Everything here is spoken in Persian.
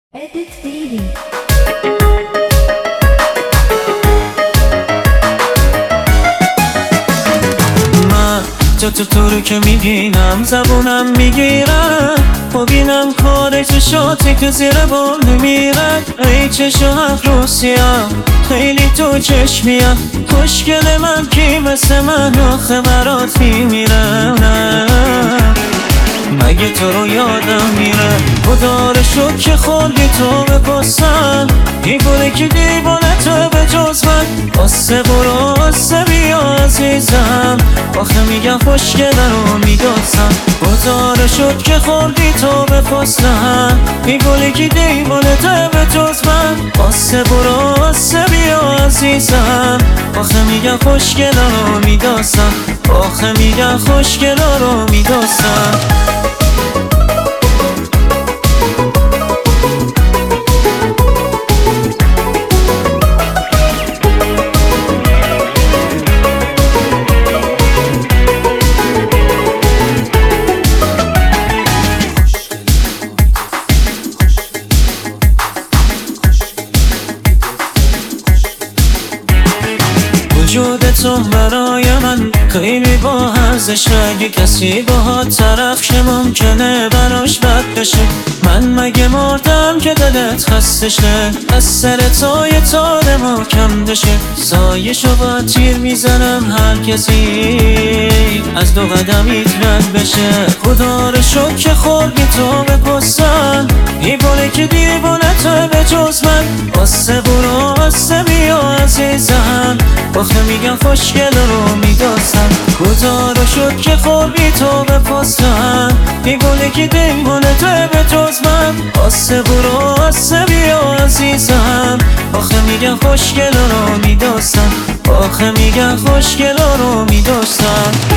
Edit Baby. من تو رو که میبینم زبونم میگیرم ببینم کار چشاتی که زیر بال میرن ای چشم افروسیم خیلی تو چشمیم خوشگل من کی مثل من آخه برات میمیرم مگه تو رو یادم میره خدا رو شکر که خوردی تو بپسن دیوونه که دیوونه تو به جز من آسه برو آسه بیا عزیزم آخه میگم خوشگله رو میدازم خدا رو شکر که خوردی تو بپسن دیوونه که دیوونه تو به جز من آسه برو آسه بیا عزیزم آخه میگم خوشگله رو میدازم آخه میگم خوشگله رو میدازم وجود تو برای من خیلی با ارزشه اگه کسی باهات طرف شه ممکنه براش بد بشه من مگه مردم که دلت خسته شه از سر تو یه تار محکم بشه سایشو با تیر میزنم هر کسی از دو قدمیت رد بشه خدا رو شکر که خوردی تو بپسن دیوانه که دیوانه تو به جز من آسه برو آسه بیا عزیزم آخه میگم خوشگل رو میدازم خدا رو شکر که خوردی تو بپسن دیوانه که دیوانه تو به جز من آسه برو آسه بیا عزیزم آخه میگم خوشگل رو میدازم آخه میگم خوشگل رو میدازم